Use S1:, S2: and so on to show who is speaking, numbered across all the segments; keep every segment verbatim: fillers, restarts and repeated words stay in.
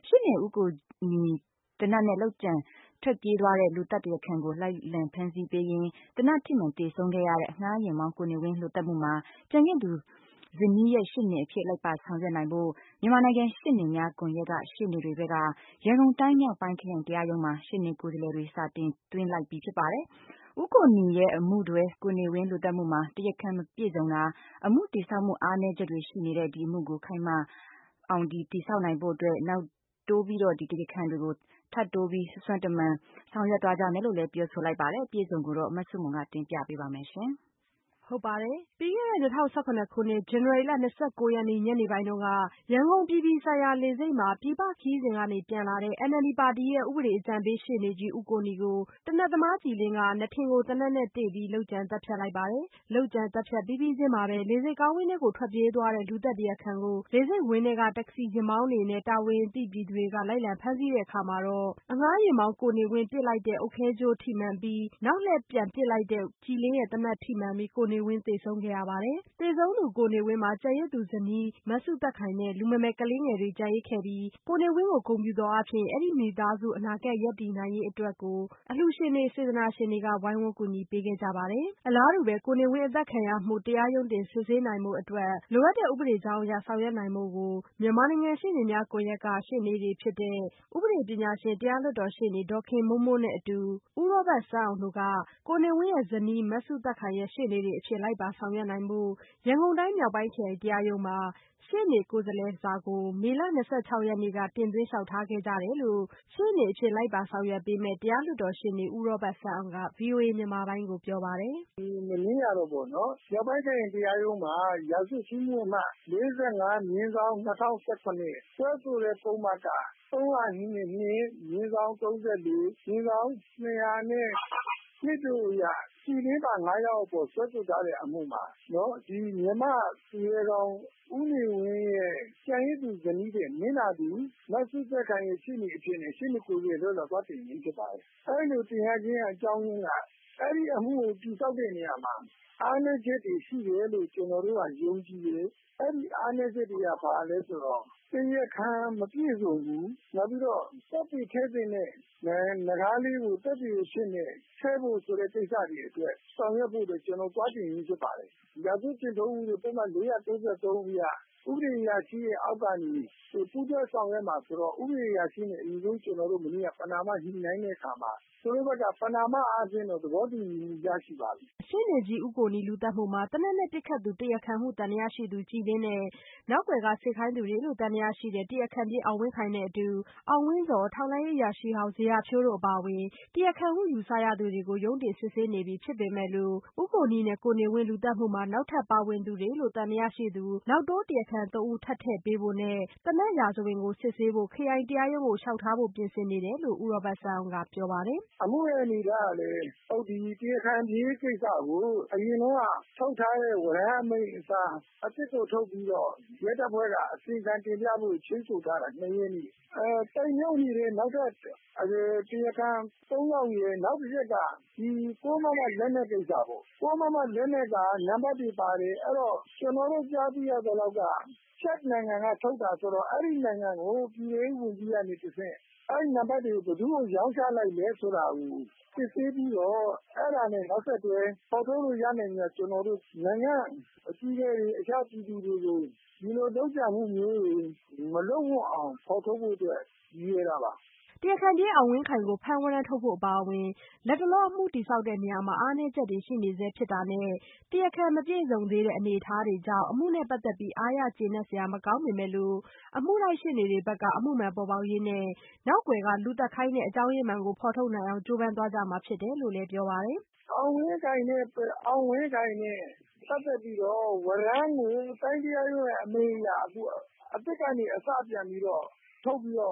S1: ရှေ့နေဦးကိုနီသေနတ်နဲ့လုပ်ကြံထွက်ပြေးသွားတဲ့လူသတ်တရားခံကိုလိုက်လံဖမ်းဆီးပေးရင်းသေနတ်ထိမှန်သေဆုံးခဲ့ရတဲ့ အငှားယာဉ်မောင်းကိုနေဝင်းလူသတ်မှုမှာကျန်ခဲ့သူဇနီးရဲ့ရှေ့နေအဖြစ်လိုက်ပါဆောင်ရွက်နိုင်ဖို့မြန်မာနိုင်ငံရှေ့နေများကွန်ရက်ကရှေ့နေတွေဘက်ကရန်ကုန်တိုင်းမြောက်ပိုင်းခရိုင်တရားရုံးမှာရှေ့နေကိုယ်စားလှယ်တွေစာတင်သွင်းလိုက်ပြီဖြစ်ပါတယ်။ဦးကိုနီရဲ့အမှုတွဲကိုနေဝင်းလူသတ်မှုမှာတရားခံမပြည့်စုံတာအမှုတည်ဆောက်မှုအားနည်းချက်တွေရှိနေတဲ့ဒီအမှုကိုခိုင်မာအောင်ဒီတည်ဆောက်နိုင်ဖို့အတွက်နောက်တိုးပြီးတော့ဒီတရားခံတွေကိုထပ်တိုးပြီးဆွဆွမ်းတမန်ဆောင်ရွက်သွားကြမယ်လို့လည်းပြောဆိုလိုက်ပါတယ်။ပြည်စုံကိုတော့မဆုမွန်ကတင်ပြပေးပါမယ်ရှင်။
S2: ဟုတ်ပါတယ်။ပြီးခဲ့တဲ့၂၀၁၇ခုနှစ်ဇန်နဝါရီလ၂၉ရက်နေ့ညနေပိုင်းတုန်းကရန်ကုန်ပြည်ပြည်ဆိုင်ရာလေဆိပ်မှာပြည်ပခရီးစဉ်ကနေပြန်လာတဲ့ အန်အယ်လ်ဒီပါတီရဲ့ဥပဒေအကြံပေးရှေ့နေကြီးဦးကိုနီကိုသေနတ်သမားကြည်လင်းကနားထင်ကိုသေနတ်နဲ့တေ့ပြီးလုပ်ကြံသတ်ဖြတ်လိုက်ပါတယ်။လုပ်ကြံသတ်ဖြတ်ပြီးပြီးချင်းမှာပဲလေဆိပ်ကောင်းဝင်းထဲကိုထွက်ပြေးသွားတဲ့လူသတ်တရားခံကိုလေဆိပ်ဝင်းထဲကတက္ကစီယာဉ်မောင်းတွေနဲ့တာဝန်သိပြည်သူတွေကလိုက်လံဖမ်းဆီးတဲ့အခါမှာတော့အငှားယာဉ်မောင်းကိုနေဝင်းပစ်လိုက်တဲ့အုတ်ခဲကြိုးထိမှန်ပြီးနောက်လှည့်ပြန်ပစ်လိုက်တဲ့ကြည်လင်းရဲ့သေနတ်ထိမှန်ပြီးကိုနေဝင်းသေဆုံးခဲ့ရပါတယ်။သေဆုံးသူကိုနေဝင်းမှာကျန်ရစ်သူဇနီးမဆုသက်ခိုင်နဲ့လူမမယ်ကလေးငယ်တွေကျန်ရစ်ခဲ့ပြီးကိုနေဝင်းကိုဂုဏ်ပြုသောအားဖြင့်အဲ့ဒီမိသားစုအနာဂတ်ရပ်တည်နိုင်ရေးအတွက်ကိုအလှူရှင်တွေစေတနာရှင်တွေကဝိုင်းဝန်းကူညီပေးခဲ့ကြပါတယ်။အလားတူပဲကိုနေဝင်းအသက်ခံရမှုတရားရုံးတင်စစ်ဆေးနိုင်မှုအတွက်လိုအပ်တဲ့ဥပဒေကြောင်းအရဆောင်ရွက်နိုင်မှုကိုမြန်မာနိုင်ငံရှေ့နေများကွန်ရက်ကရှေ့နေတွေဖြစ်တဲ့ဥပဒေပညာရှင်တရားလွှတ်တော်ရှေ့နေဒေါ်ခင်မိုးမိုးနဲ့အတူဦးရောဘတ်စန်းအောင်တို့ကကိုနေဝင်းရဲ့ဇနီးမဆုသက်ခိုင်ရဲ့ရှေ့နေတွေအဖြစ်လိုက်ပါဆောင်ရွက်နိုင်မှုရန်ကုန်တိုင်းမြောက်ပိုင်းခရိုင်တရားရုံးမှာရှေ့နေကိုယ်စားလှယ်စာကိုမေလ၂၆ရက်နေ့ကတင်သွင်းလျှောက်ထားခဲ့ကြတယ်လို့ရှေ့နေအဖြစ်လိုက်ပါဆောင်ရွက်ပေးမဲ့တရားလွှတ်တော်ရှေ့နေဦးရောဘတ်စန်းအောင်က ဗွီအိုအေမြန်မာပိုင်းကိုပြောပါတယ်
S3: ။ဒီမင်းရတော့ပေါ့နော်မြောက်ပိုင်းခရိုင်တရားရုံးမှာရာဇဝတ်ကြီးမှုအမှတ်လေး၅မြင်းဆောင်၂၀၁၇ဆွဲဆိုတဲ့ပုံမှန်ကသုံးရင်းနဲ့မြင်းဆောင်၃၄မြင်းဆောင်၂၀၀နဲ့ပြည်သူ့ရာပြည်လေးပါ၅ယောက်အပေါ်ဆွဲဆိုထားတဲ့အမှုမှာနော်ဒီမြန်မာပြည်တော်ဦးနေဝင်းရဲ့ကျန်ရည်သူဇနီးတဲ့မင်းနာသူမဆုသက်ခိုင်ရဲ့ရှင်းနေအဖြစ်နဲ့ရှင်းနေကိုယ်ရလို့တော့သွားတင်ရင်းဖြစ်ပါတယ်။အဲဒီလိုတင်ရခြင်းအကြောင်းရင်းကအဲ့ဒီအမှုကိုတည်ဆောက်တဲ့နေရာမှာအားနည်းချက်တွေရှိတယ်လို့ကျွန်တော်တို့ကယုံကြည်တယ်။အဲ့ဒီအားနည်းချက်တွေကဘာလဲဆိုတော့တရားခံမပြည့်စုံဘူးနောက်ပြီးတော့တက်ပြီးထဲတဲ့နဲ့ငကားလေးကိုတက်ပြီးဖြစ်နေဆဲဖို့ဆိုတဲ့ကိစ္စတွေအတွက်ဆောင်ရွက်ဖို့တော့ကျွန်တော်သွားတင်ရင်းဖြစ်ပါတယ်။ရာဇဝတ်ကျင့်ထုံးဥပဒေပုံမှန်၄၃၃အရဥပဒေအရာရှိရဲ့အောက်ကနေပူးတွဲဆောင်ရွက်မှာဆိုတော့ဥပဒေအရာရှိနဲ့အရင်ဆုံးကျွန်တော်တို့မနေ့ကပဏာမညှိနှိုင်းတဲ့အခါမှာသူတို့ဘက်ကပဏာမအားဖြင့်တော့သဘောတူညီရရှိပါပြီ
S2: ။ရှေ့နေကြီးဦးကိုနီလူသတ်မှုမှာတနက်နဲ့ပြစ်ခတ်သူတရားခံမှုတန်တရားရှိသူကြည်လင်းနဲ့နောက်ွယ်ကစေခိုင်းသူတွေလို့တန်တရားရှိတဲ့တရားခံပြေအောင်ဝင်းခိုင်နဲ့အတူအောင်ဝင်းစောထောက်လိုင်းရေးရာရှိဟောင်းဇေယျဖြိုးတို့အပါအဝင်တရားခံမှုယူဆရသူတွေကိုရုံးတင်စစ်ဆေးနေပြီဖြစ်ပေမဲ့လို့ဦးကိုနီနဲ့ကိုနေဝင်းလူသတ်မှုမှာနောက်ထပ်ပါဝင်သူတွေလို့တန်တရားရှိသူနောက်တိုးတရားခံသုံးဦးထပ်ထည့်ပေးဖို့နဲ့တနက်ရာဇဝင်ကိုစစ်ဆေးဖို့ခရိုင်တရားရုံးကိုလျှောက်ထားဖို့ပြင်ဆင်နေတယ်လို့ဦးရောဘတ်စန်းအောင်ကပြောပါတယ်
S3: ။အမှုရဲ့အနေကလည်းဟုတ်ဒီတရားခံပြေးကိစ္စကိုအရင်တော့ထုတ်ထားတဲ့ဝရမ်းအမိန့်အစားအစ်စ်ကိုထုတ်ပြီးတော့ရဲတပ်ဖွဲ့ကအစီအကံတင်ပြဖို့ချင်းဆိုထားတာနှစ်ရက်နေ့အဲတိမ်မြုပ်နေတဲ့နောက်ထပ်တရားခံသုံးယောက်ရဲ့နောက်တစ်ချက်ကဒီကိုမမလက်နက်ကိစ္စပေါ့ကိုမမလက်နက်ကနံပါတ်တွေပါတယ်အဲ့တော့ကျွန်တော်တို့ကြားသိရတဲ့လောက်ကချက်နိုင်ငံကထုတ်တာဆိုတော့အဲ့ဒီနိုင်ငံကိုပြည်ရေးဝန်ကြီးကနေတစ်ဆင့်အဲ့ဒီနံပါတ်တွေကိုဘယ်သူ့ကိုရောင်းချလိုက်လဲဆိုတာကိုစစ်ဆေးပြီးတော့အဲ့ဒါနဲ့နောက်ဆက်တွဲပေါ်ထုတ်လို့ရနိုင်တဲ့ကျွန်တော်တို့နိုင်ငံအကြီးအကဲတွေအခြားပြည်သူတွေကိုဒီလိုလုပ်ကြမှုမျိုးမလုပ်ဝအောင်ပေါ်ထုတ်ဖို့အတွက်ရည်ရတာပါ
S2: တရားခံပြေးအောင်ဝင်းခိုင်ကိုဖမ်းဝရမ်းထုတ်ဖို့အပါအဝင်လက်တလောအမှုတည်ဆောက်တဲ့နေရာမှာအားနည်းချက်တွေရှိနေဆဲဖြစ်တာနဲ့တရားခံမပြည့်စုံသေးတဲ့အနေအထားတွေကြောင့်အမှုနဲ့ပတ်သက်ပြီးအားရကျေနပ်စရာမကောင်းပေမဲ့လို့အမှုလိုက်ရှေ့နေတွေဘက်ကအမှုမှန်ပေါ်ပေါက်ရေးနဲ့နောက်ွယ်ကလူသက်ခိုင်းတဲ့အကြောင်းရင်းမှန်ကိုဖော်ထုတ်နိုင်အောင်ကြိုးပမ်းသွားကြမှာဖြစ်တယ်လို့လည်းပြောပါတယ်
S3: ။အောင်ဝင်းခိုင်နဲ့အောင်ဝင်းခိုင်နဲ့ပတ်သက်ပြီးတော့ဝရမ်းကိုတိုင်းတရားရုံးရဲ့အမိန့်အရအခုအစ်စ်ကနေအစပြန်ပြီးတော့ထုတ်ပြီးတော့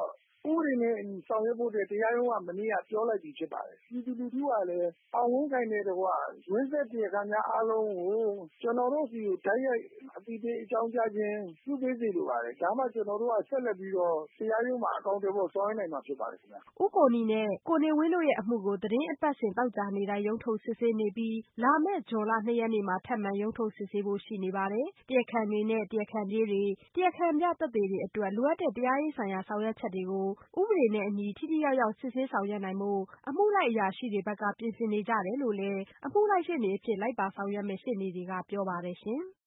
S3: ဥပဒေနဲ့အညီဆောင်ရွက်ဖို့အတွက်တရားရုံးကမနေ့ကပြောလိုက်ပြီဖြစ်ပါတယ်။ပြည်သူလူထုကလည်းအောက်ဝန်ကိုင်တဲ့တကွဝင်းဆက်တရားခံများအားလုံးကိုကျွန်တော်တို့စီကိုတိုက်ရိုက်အတိအကျအကြောင်းကြားခြင်းပြုပေးစေလိုပါတယ်။ဒါမှကျွန်တော်တို့ကဆက်လက်ပြီးတော့တရားရုံးမှာအကောင့်တွေပေါ်ဆောင်ရွက်နိုင်မှာဖြစ်ပါတယ်ခင်ဗျ
S2: ။ဦးကိုနီနဲ့ကိုနေဝင်းတို့ရဲ့အမှုကိုသတင်းအပတ်စဉ်သောကြာနေ့တိုင်းရုံးထုတ်စစ်ဆေးနေပြီးလာမယ့်ဇွန်လ၂ရက်နေ့မှာထပ်မံရုံးထုတ်စစ်ဆေးဖို့ရှိနေပါတယ်။တရားခံတွေနဲ့တရားခံပြေးတွေတရားခံပြသက်သေတွေအတွက်လိုအပ်တဲ့တရားရေးဆိုင်ရာဆောင်ရွက်ချက်တွေကိုဥပဒေနဲ့အညီထိထိရောက်ရောက်စစ်ဆေးဆောင်ရွက်နိုင်ဖို့အမှုလိုက်အရာရှိတွေဘက်ကပြင်ဆင်နေကြတယ်လို့လည်းအမှုလိုက်ရှေ့နေအဖြစ်လိုက်ပါဆောင်ရွက်မယ့်ရှေ့နေတွေကပြောပါတယ်ရှင်။